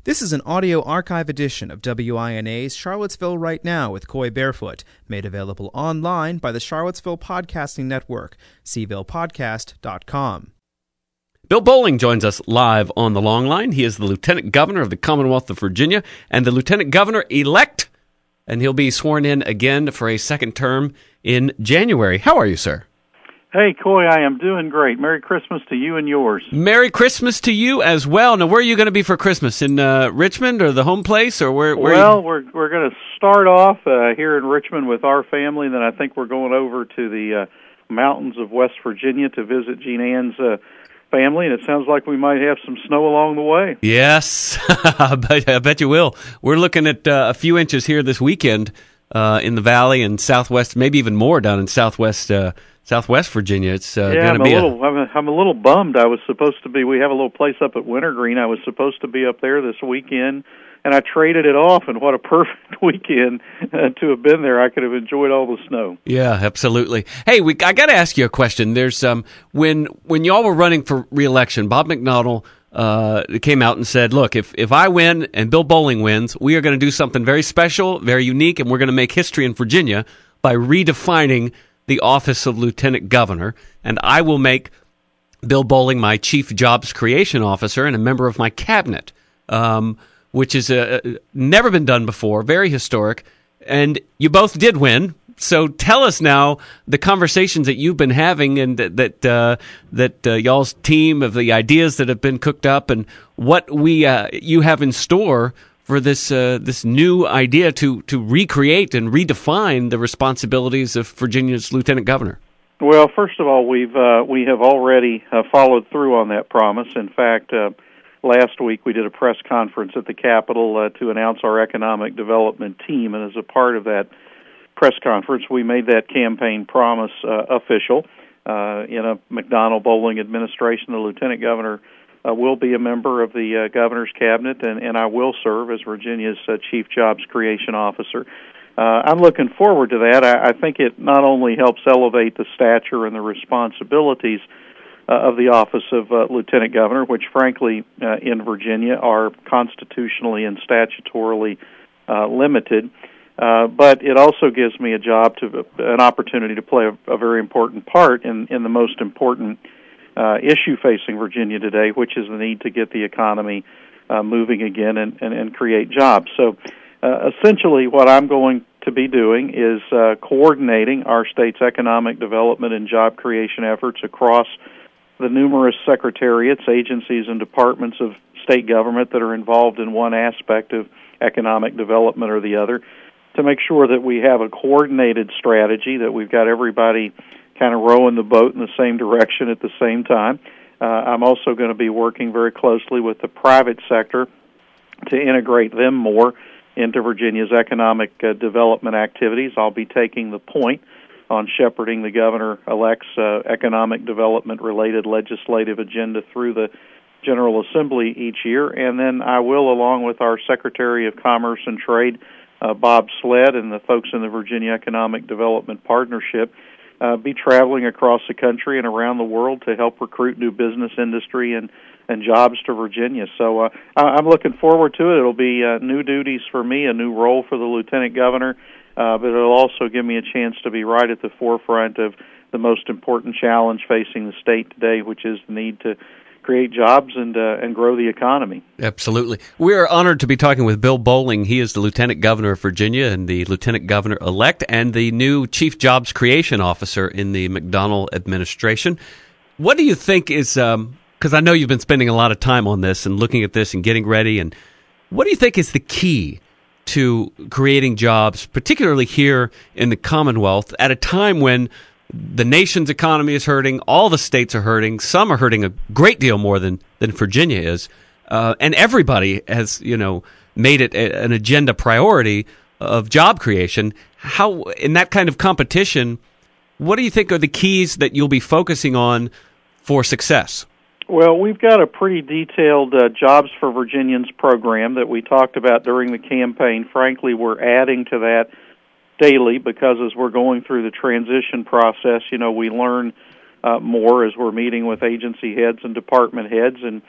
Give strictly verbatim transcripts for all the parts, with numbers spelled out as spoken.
This is an audio archive edition of W I N A's Charlottesville Right Now with Coy Barefoot, made available online by the Charlottesville Podcasting Network, c ville podcast dot com. Bill Bolling joins us live on the long line. He is the Lieutenant Governor of the Commonwealth of Virginia and the Lieutenant Governor-elect, and he'll be sworn in again for a second term in January. How are you, sir? Hey, Coy, I am doing great. Merry Christmas to you and yours. Merry Christmas to you as well. Now, where are you going to be for Christmas? In uh, Richmond or the home place? Or where? where well, you... we're we're going to start off uh, here in Richmond with our family, and then I think we're going over to the uh, mountains of West Virginia to visit Jean Ann's uh, family, and it sounds like we might have some snow along the way. Yes, I, bet, I bet you will. We're looking at uh, a few inches here this weekend uh, in the valley and southwest, maybe even more down in southwest uh Southwest Virginia. It's uh, yeah, going to be a little. A... I'm, a, I'm a little bummed. I was supposed to be. We have a little place up at Wintergreen. I was supposed to be up there this weekend, and I traded it off. And what a perfect weekend uh, to have been there. I could have enjoyed all the snow. Yeah, absolutely. Hey, we, I got to ask you a question. There's um when when y'all were running for re-election, Bob McDonnell uh came out and said, "Look, if if I win and Bill Bolling wins, we are going to do something very special, very unique, and we're going to make history in Virginia by redefining the office of Lieutenant Governor, and I will make Bill Bolling my Chief Jobs Creation Officer and a member of my cabinet," um, which is uh, never been done before, very historic, and you both did win. So tell us now the conversations that you've been having and that that, uh, that uh, y'all's team of the ideas that have been cooked up and what we uh, you have in store for this uh, this new idea to, to recreate and redefine the responsibilities of Virginia's Lieutenant Governor. Well, first of all, we've uh, we have already uh, followed through on that promise. In fact, uh, last week we did a press conference at the Capitol uh, to announce our economic development team, and as a part of that press conference, we made that campaign promise uh, official. Uh, in a McDonnell Bolling administration, the Lieutenant Governor Uh, will be a member of the uh, governor's cabinet, and, and I will serve as Virginia's uh, Chief Jobs Creation Officer. Uh, I'm looking forward to that. I, I think it not only helps elevate the stature and the responsibilities uh, of the office of uh, Lieutenant Governor, which frankly uh, in Virginia are constitutionally and statutorily uh, limited, uh, but it also gives me a job to an opportunity to play a, a very important part in, in the most important Uh, issue facing Virginia today, which is the need to get the economy uh, moving again and, and, and create jobs. So uh, essentially what I'm going to be doing is uh, coordinating our state's economic development and job creation efforts across the numerous secretariats, agencies, and departments of state government that are involved in one aspect of economic development or the other, to make sure that we have a coordinated strategy, that we've got everybody kind of rowing the boat in the same direction at the same time. Uh, I'm also going to be working very closely with the private sector to integrate them more into Virginia's economic uh, development activities. I'll be taking the point on shepherding the governor-elect's uh, economic development-related legislative agenda through the General Assembly each year, and then I will, along with our Secretary of Commerce and Trade, uh, Bob Sled, and the folks in the Virginia Economic Development Partnership, Uh, be traveling across the country and around the world to help recruit new business industry and, and jobs to Virginia. So uh, I'm looking forward to it. It'll be uh, new duties for me, a new role for the Lieutenant Governor, uh, but it'll also give me a chance to be right at the forefront of the most important challenge facing the state today, which is the need to create jobs and uh, and grow the economy. Absolutely. We are honored to be talking with Bill Bolling. He is the Lieutenant Governor of Virginia and the Lieutenant Governor-elect and the new Chief Jobs Creation Officer in the McDonnell administration. What do you think is, because um, I know you've been spending a lot of time on this and looking at this and getting ready, and what do you think is the key to creating jobs, particularly here in the Commonwealth, at a time when the nation's economy is hurting, all the states are hurting, some are hurting a great deal more than, than Virginia is, uh, and everybody has, you know, made it a, an agenda priority of job creation. How, in that kind of competition, what do you think are the keys that you'll be focusing on for success? Well, we've got a pretty detailed uh, Jobs for Virginians program that we talked about during the campaign. Frankly, we're adding to that daily because as we're going through the transition process, you know, we learn uh, more as we're meeting with agency heads and department heads, and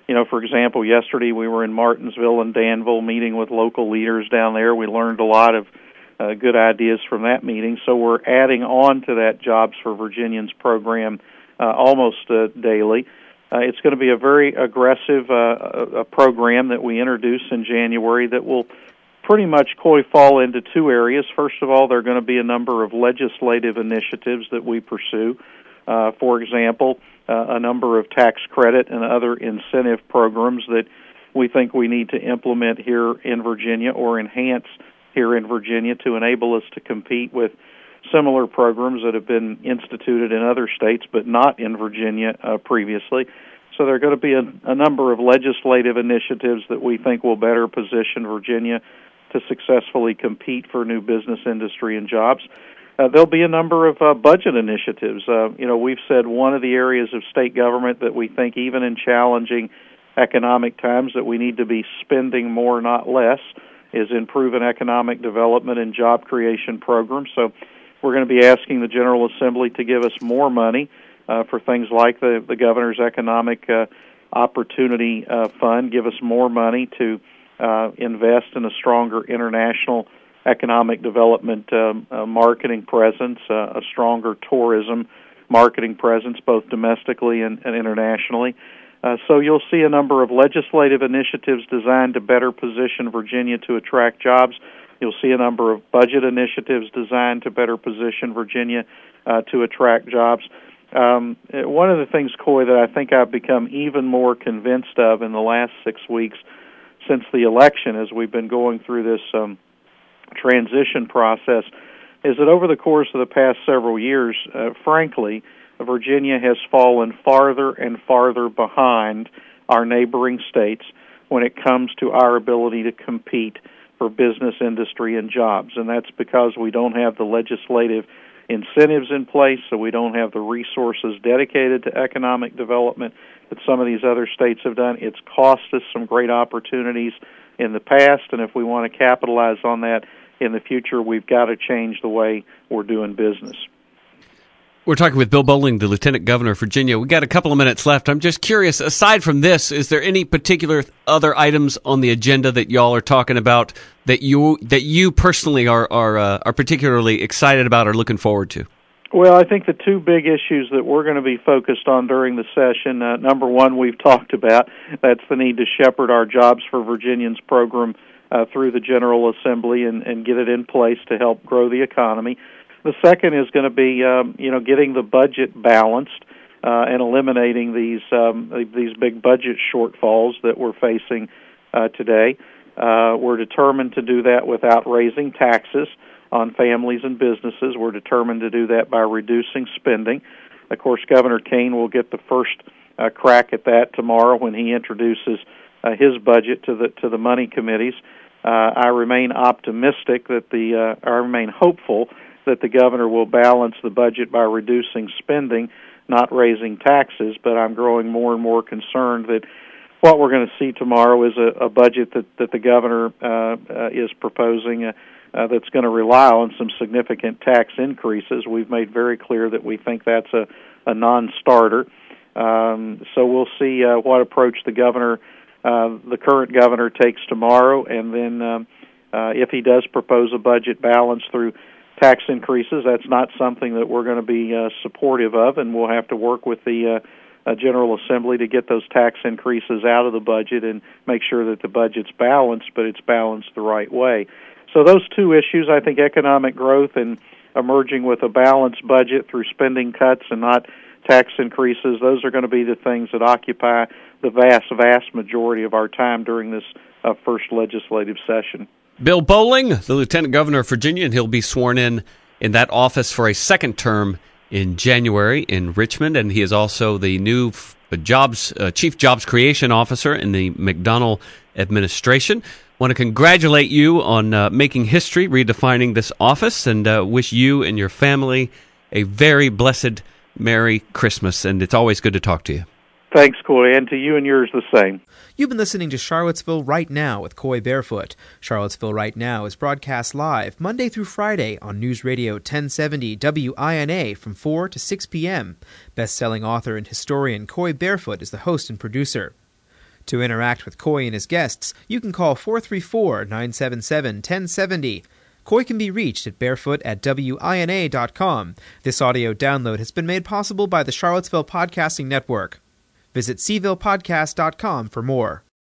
You know, for example, yesterday we were in Martinsville and Danville meeting with local leaders down there. We learned a lot of uh, good ideas from that meeting. So we're adding on to that Jobs for Virginians program uh, almost uh, daily. Uh, it's going to be a very aggressive uh, a program that we introduce in January that will pretty much, Coy, fall into two areas. First of all, there are going to be a number of legislative initiatives that we pursue. Uh, for example, uh, a number of tax credit and other incentive programs that we think we need to implement here in Virginia or enhance here in Virginia to enable us to compete with similar programs that have been instituted in other states but not in Virginia uh, previously. So there are going to be a, a number of legislative initiatives that we think will better position Virginia to successfully compete for new business, industry, and jobs. Uh, there'll be a number of uh, budget initiatives. Uh, you know, we've said one of the areas of state government that we think, even in challenging economic times, that we need to be spending more, not less, is in proven economic development and job creation programs. So we're going to be asking the General Assembly to give us more money uh, for things like the, the Governor's Economic uh, Opportunity uh, Fund, give us more money to uh, invest in a stronger international economic development um, uh, marketing presence, uh, a stronger tourism marketing presence, both domestically and, and internationally. Uh, so you'll see a number of legislative initiatives designed to better position Virginia to attract jobs. You'll see a number of budget initiatives designed to better position Virginia uh, to attract jobs. Um, one of the things, Coy, that I think I've become even more convinced of in the last six weeks since the election, as we've been going through this um, transition process, is that over the course of the past several years, uh, frankly, Virginia has fallen farther and farther behind our neighboring states when it comes to our ability to compete for business, industry, and jobs. And that's because we don't have the legislative incentives in place, so we don't have the resources dedicated to economic development that some of these other states have done. It's cost us some great opportunities in the past, and if we want to capitalize on that in the future, we've got to change the way we're doing business. We're talking with Bill Bolling, the Lieutenant Governor of Virginia. We've got a couple of minutes left. I'm just curious, aside from this, is there any particular other items on the agenda that y'all are talking about that you that you personally are are, uh, are particularly excited about or looking forward to? Well, I think the two big issues that we're going to be focused on during the session, uh, number one, we've talked about. That's the need to shepherd our Jobs for Virginians program uh, through the General Assembly and, and get it in place to help grow the economy. The second is going to be, um, you know, getting the budget balanced uh, and eliminating these um, these big budget shortfalls that we're facing uh, today. Uh, we're determined to do that without raising taxes on families and businesses. We're determined to do that by reducing spending. Of course, Governor Kane will get the first uh, crack at that tomorrow when he introduces uh, his budget to the to the money committees. Uh, I remain optimistic that the uh, I remain hopeful that the governor will balance the budget by reducing spending, not raising taxes, but I'm growing more and more concerned that what we're going to see tomorrow is a, a budget that, that the governor uh, uh, is proposing uh, uh, that's going to rely on some significant tax increases. We've made very clear that we think that's a, a non-starter. Um, so we'll see uh, what approach the governor, uh, the current governor, takes tomorrow, and then um, uh, if he does propose a budget balance through tax increases, that's not something that we're going to be uh, supportive of, and we'll have to work with the uh, uh, General Assembly to get those tax increases out of the budget and make sure that the budget's balanced, but it's balanced the right way. So those two issues, I think economic growth and emerging with a balanced budget through spending cuts and not tax increases, those are going to be the things that occupy the vast, vast majority of our time during this uh, first legislative session. Bill Bolling, the Lieutenant Governor of Virginia, and he'll be sworn in in that office for a second term in January in Richmond, and he is also the new jobs uh, Chief Jobs Creation Officer in the McDonnell administration. Want to congratulate you on uh, making history, redefining this office, and uh, wish you and your family a very blessed Merry Christmas, and it's always good to talk to you. Thanks, Coy, and to you and yours the same. You've been listening to Charlottesville Right Now with Coy Barefoot. Charlottesville Right Now is broadcast live Monday through Friday on News Radio ten seventy W I N A from four to six p.m. Best-selling author and historian Coy Barefoot is the host and producer. To interact with Coy and his guests, you can call four three four, nine seven seven, one zero seven zero. Coy can be reached at barefoot at W I N A dot com. This audio download has been made possible by the Charlottesville Podcasting Network. Visit c ville podcast dot com for more.